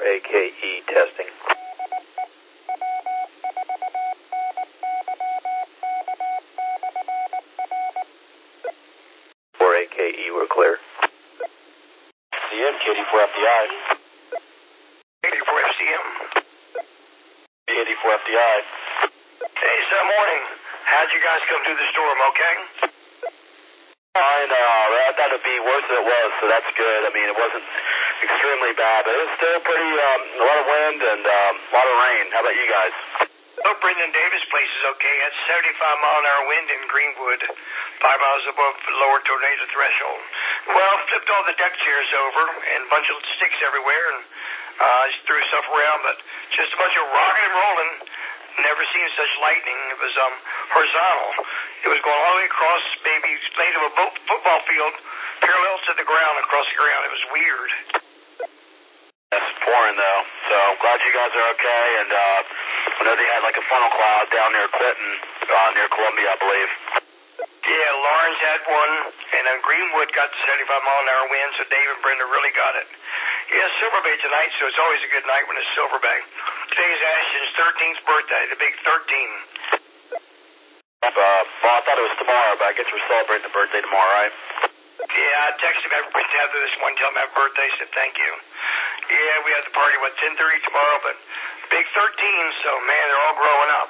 AKE testing. For AKE, we're clear. FCM, KD4FDI. KD4FCM. KD4FDI. Hey, morning. How'd you guys come through the storm, okay? Fine. I thought it'd be worse than it was, so that's good. I mean, it wasn't extremely bad, but it was still pretty, a lot of wind and a lot of rain. How about you guys? Oh, Brendan Davis' place is okay. That's 75-mile-an-hour wind in Greenwood, 5 miles above the lower tornado threshold. Well, flipped all the deck chairs over and a bunch of sticks everywhere and just threw stuff around, but just a bunch of rocking and rolling. Never seen such lightning. It was horizontal. It was going all the way across, maybe length of a football field, parallel to the ground, across the ground. It was weird. It's pouring, though, so glad you guys are okay, and I know they had like a funnel cloud down near Clinton, near Columbia, I believe. Yeah, Lawrence had one, and Greenwood got the 75-mile-an-hour wind, so Dave and Brenda really got it. Yeah, Silver Bay tonight, so it's always a good night when it's Silver Bay. Today's Ashton's 13th birthday, the big 13. Well, I thought it was tomorrow, but I guess we're celebrating the birthday tomorrow, right? Yeah, I texted him every Heather this morning, tell him happy birthday, said thank you. Yeah, we have the party, 10:30 tomorrow, but big 13, so man, they're all growing up.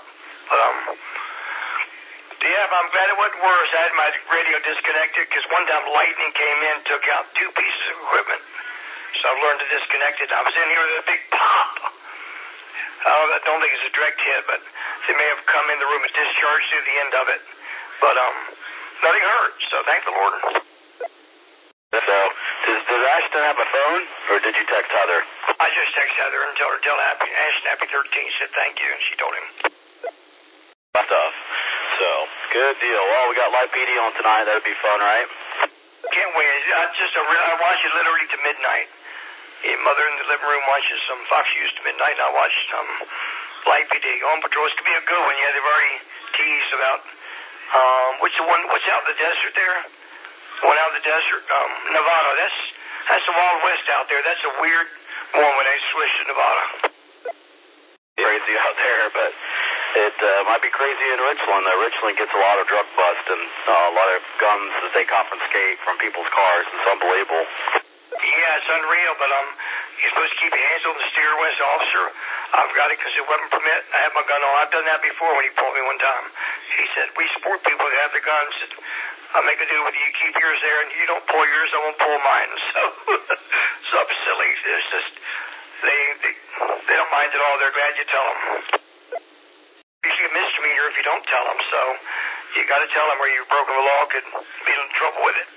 Yeah, I'm glad it wasn't worse. I had my radio disconnected because one time lightning came in, took out 2 pieces of equipment. So I've learned to disconnect it. I was in here with a big pop. I don't think it's a direct hit, but they may have come in the room and discharged through the end of it. But nothing hurt, so thank the Lord. So, does Ashton have a phone, or did you text Heather? I just texted Heather and told her, tell Ashton happy 13, said thank you, and she told him. Stuff. So, good deal. Well, we got live PD on tonight. That'll be fun, right? Can't wait. I watch it literally to midnight. Your mother in the living room watches some Fox News to midnight, and I watch some live PD. On patrol. It's going to be a good one. Yeah, they've already teased about, what's out in the desert there? The one out in the desert? Nevada. That's the Wild West out there. That's a weird one when they switch to Nevada. Crazy out there, but it might be crazy in Richland. Richland gets a lot of drug bust and a lot of guns that they confiscate from people's cars. It's unbelievable. Yeah, it's unreal, but you're supposed to keep your hands on the steering wheel as an officer. I've got it because it weapon permit. I have my gun on. I've done that before when he pulled me one time. He said, we support people that have the guns. I'll make a deal with you. You keep yours there, and you don't pull yours, I won't pull mine. So it's silly. It's just, they don't mind at all. They're glad you tell them. Usually a misdemeanor if you don't tell them, so you got to tell them or you've broken the law, could be in trouble with it.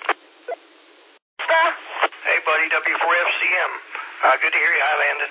Hey, buddy, W4FCM. Good to hear you. Hi, Landon.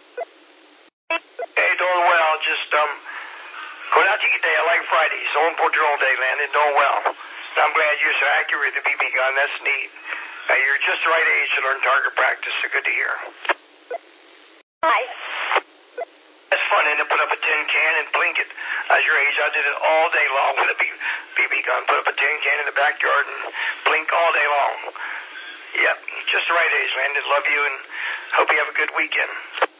Hey, doing well. Just going out to eat day. I like Fridays. So on patrol day, Landon. Doing well. I'm glad you're so accurate with the BB gun. That's neat. You're just the right age to learn target practice, so good to hear. Hi. That's fun, and to put up a tin can and blink it. As your age, I did it all day long with a BB gun. Put up a tin can in the backyard and blink all day long. Yep, just the right age, Landon. Love you, and hope you have a good weekend.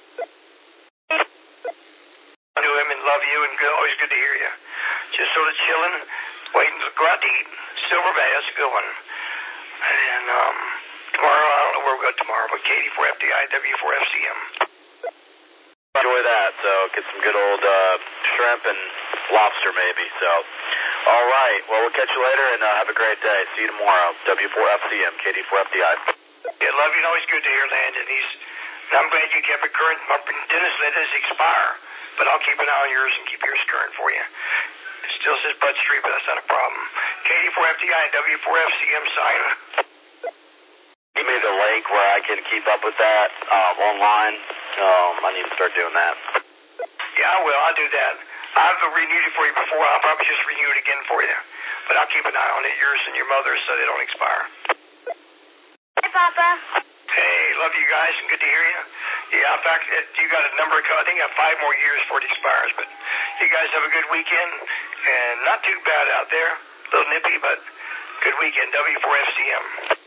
I knew him and love you, and always good to hear you. Just sort of chilling, waiting to go out to eat. Silver Bay, that's a good one. And tomorrow, I don't know where we'll go tomorrow, but KD4FDI, W4FCM. Enjoy that. So get some good old shrimp and lobster maybe. So, all right. Well, we'll catch you later and have a great day. See you tomorrow. W4FCM, KD4FDI. Yeah, love you. And always good to hear Landon. I'm glad you kept it current. My Dennis let his expire, but I'll keep an eye on yours and keep yours current for you. It still says Bud Street, but that's not a problem. KD4FDI, W4FCM sign. Give me the link where I can keep up with that online. I need to start doing that. Yeah, I will. I'll do that. I've renewed it for you before. I'll probably just renew it again for you. But I'll keep an eye on it, yours and your mother's, so they don't expire. Hi, Papa. Hey, love you guys, and good to hear you. Yeah, in fact, you got a number, I think you have 5 more years before it expires, but you guys have a good weekend, and not too bad out there. A little nippy, but good weekend. W4FCM.